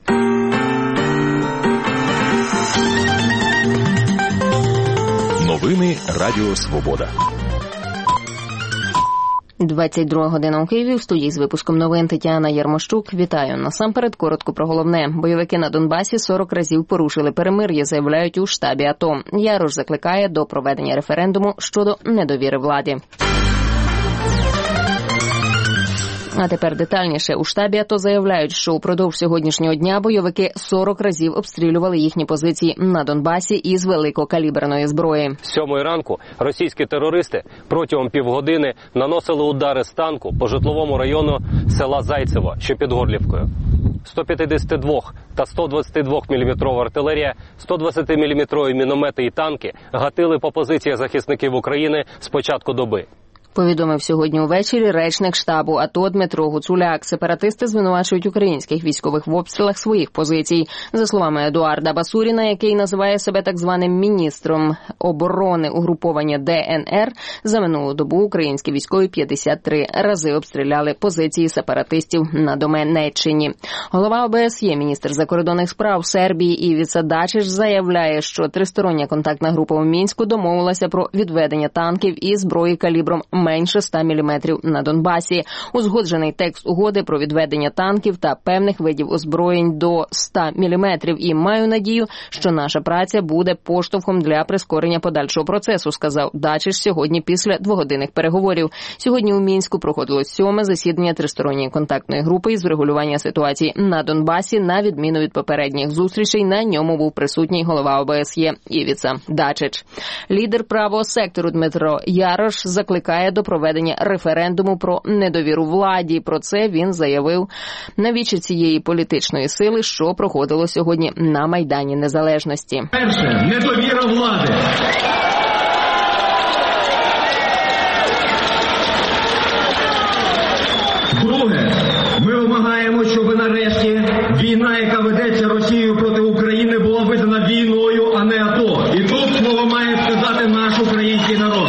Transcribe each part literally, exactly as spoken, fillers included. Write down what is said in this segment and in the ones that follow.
Новини Радіо Свобода. двадцять друга година у Києві. В студії з випуском новин Тетяна Ярмощук. Вітаю. Насамперед коротко про головне. Бойовики на Донбасі сорок разів порушили перемир'я, заявляють у штабі АТО. Ярош закликає до проведення референдуму щодо недовіри владі. А тепер детальніше. У штабі АТО заявляють, що упродовж сьогоднішнього дня бойовики сорок разів обстрілювали їхні позиції на Донбасі із великокаліберної зброї. З сьомої ранку російські терористи протягом півгодини наносили удари з танку по житловому району села Зайцево, що під Горлівкою. сто п'ятдесят два та сто двадцять два міліметрова артилерія, сто двадцять міліметрові міномети і танки гатили по позиціях захисників України з початку доби. Повідомив сьогодні увечері речник штабу АТО Дмитро Гуцуляк. Сепаратисти звинувачують українських військових в обстрілах своїх позицій. За словами Едуарда Басуріна, який називає себе так званим міністром оборони угруповання ДНР, за минулу добу українські військові п'ятдесят три рази обстріляли позиції сепаратистів на Донеччині. Голова ОБСЄ, міністр закордонних справ Сербії Івіца Дачиш заявляє, що тристороння контактна група у Мінську домовилася про відведення танків і зброї калібром менше ста міліметрів на Донбасі. Узгоджений текст угоди про відведення танків та певних видів озброєнь до ста міліметрів. І маю надію, що наша праця буде поштовхом для прискорення подальшого процесу, сказав Дачиш сьогодні після двогодинних переговорів. Сьогодні у Мінську проходило сьоме засідання тристоронньої контактної групи із врегулювання ситуації на Донбасі. На відміну від попередніх зустрічей, на ньому був присутній голова ОБСЄ Івіца Дачич. Лідер правого сектору Дмитро Ярош закликає до проведення референдуму про недовіру владі. Про це він заявив на вічі цієї політичної сили, що проходило сьогодні на Майдані Незалежності. Перше, недовіра влади. Друге, ми вимагаємо, щоб нарешті війна, яка ведеться Росією проти України, була визнана війною, а не АТО. І тут слово має сказати наш український народ.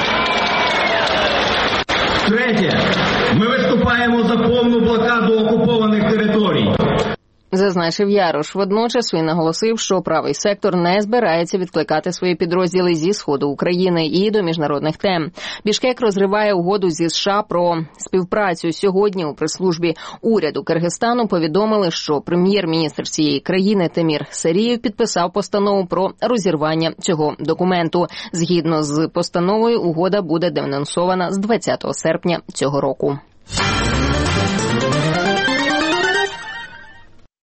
Третє. Ми виступаємо за повну блокаду окупованих територій. Зазначив Ярош. Водночас він наголосив, що правий сектор не збирається відкликати свої підрозділи зі сходу України і до міжнародних тем. Бішкек розриває угоду зі США про співпрацю. Сьогодні у прес-службі уряду Киргизстану повідомили, що прем'єр-міністр цієї країни Темір Сарієв підписав постанову про розірвання цього документу. Згідно з постановою, угода буде денонсована з двадцятого серпня цього року.